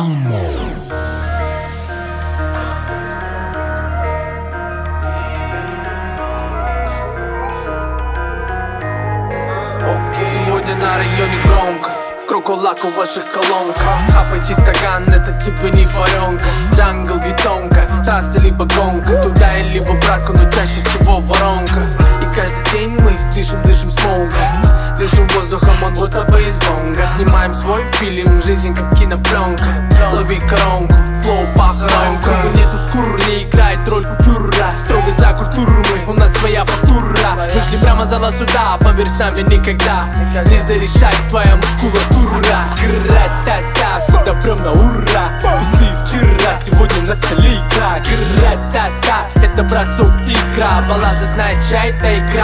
Сегодня на районе громко, кроколак в ваших колонках. Хапайте стакан, это типа не варенка. Джангл, бетонка, трасса либо гонка. Туда или в обратку, но чаще всего воронка. И каждый день мы дышим смогом. Дышим воздухом, он будто бы из бонга. Снимаем свой фильм, жизнь как кинопленка. Лови коронку, флоу похоронку. Нету скур, не играет роль купюра. Строго за культуру мы, у нас своя фактура. Вышли прямо зала сюда, поверь, с нами никогда не зарешает твоя мускулатура. Гра-та-та, всегда прям на ура. Пусть вчера, сегодня на столе игра. Гра-та-та, это бросок тигра. Баллада знает, чья это игра.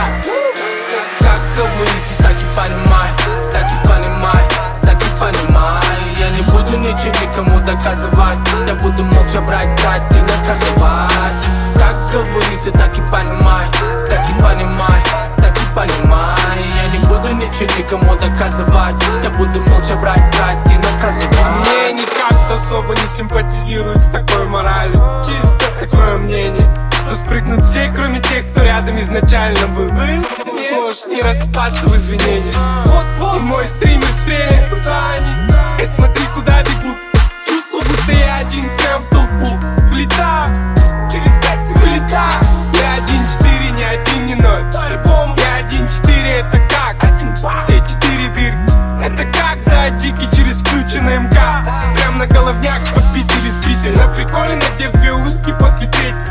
Как говорится, так и понимай, так и понимай, так и понимай. Я не буду ничего никому доказывать. Я буду молча брать и наказывать. Как говорится, так и понимай, так и понимай, так и понимай. Я не буду ничего никому доказывать. Я буду молча брать и наказывать. Мне никак особо не симпатизирует с такой моралью. Чисто такое мнение, что спрыгнут все, кроме тех, кто рядом изначально был. Можешь не распаться в извинениях. И мой стример стрелит, куда они? Эй, смотри, куда бегут. Чувство, будто я один прям в толпу влетаю. Через 5 вылетаю. Я 1-4, не 1, не 0. По-любому я 1-4, это как? Все 4 дырки. Это как, да, дикий через включенный МК. Прям на головняк подбить или сбитый. На приколе, надев 2 улыбки после третьей.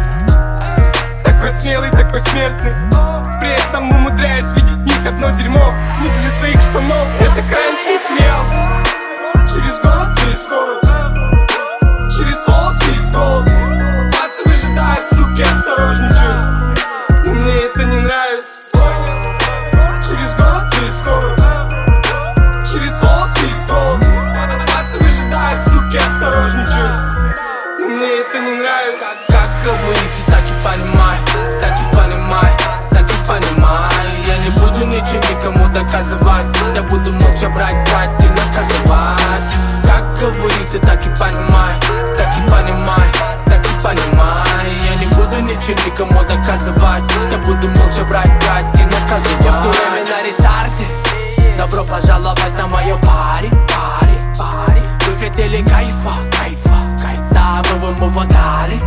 Такой смелый, такой смертный. При этом умудряюсь видеть в них одно дерьмо глубже своих штанов. Я так раньше не смеялся. Через голод, через холод. Через холод и в голод. Пацы выжидают, суки, осторожничают. Но мне это не нравится. Через голод, через холод. Через холод и в голод. Пацы выжидают, суки, осторожничают. Но мне это не нравится. Как говорится, так и понимай, так и понимай, так и понимай. Я не буду ничего никому доказывать. Я буду молча брать и наказывать. Как говорится, так и понимай, так и понимай, так и понимай. Я не буду ничего никому доказывать. Я буду молча брать и наказывать. Я все время на рестарте. Добро пожаловать на мое пари. Вы хотели кайфа, да, мы вам его дали.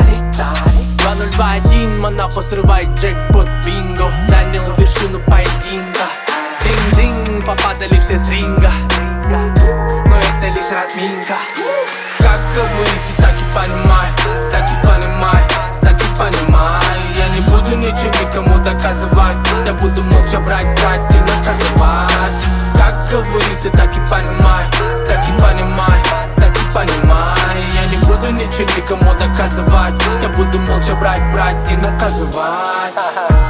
2021, Монапо срывает джекпот, бинго. Занял вершину поединка. Динг-динг, попадали все с ринга. Но это лишь разминка. Как говорится, так и понимай, так и понимай, так и понимай. Я не буду ничего никому доказывать. Я буду молча брать и наказывать. Как говорится, так и понимай, так и понимай, так и понимай. Я не буду ничего никому доказывать. Я буду молча брать и наказывать.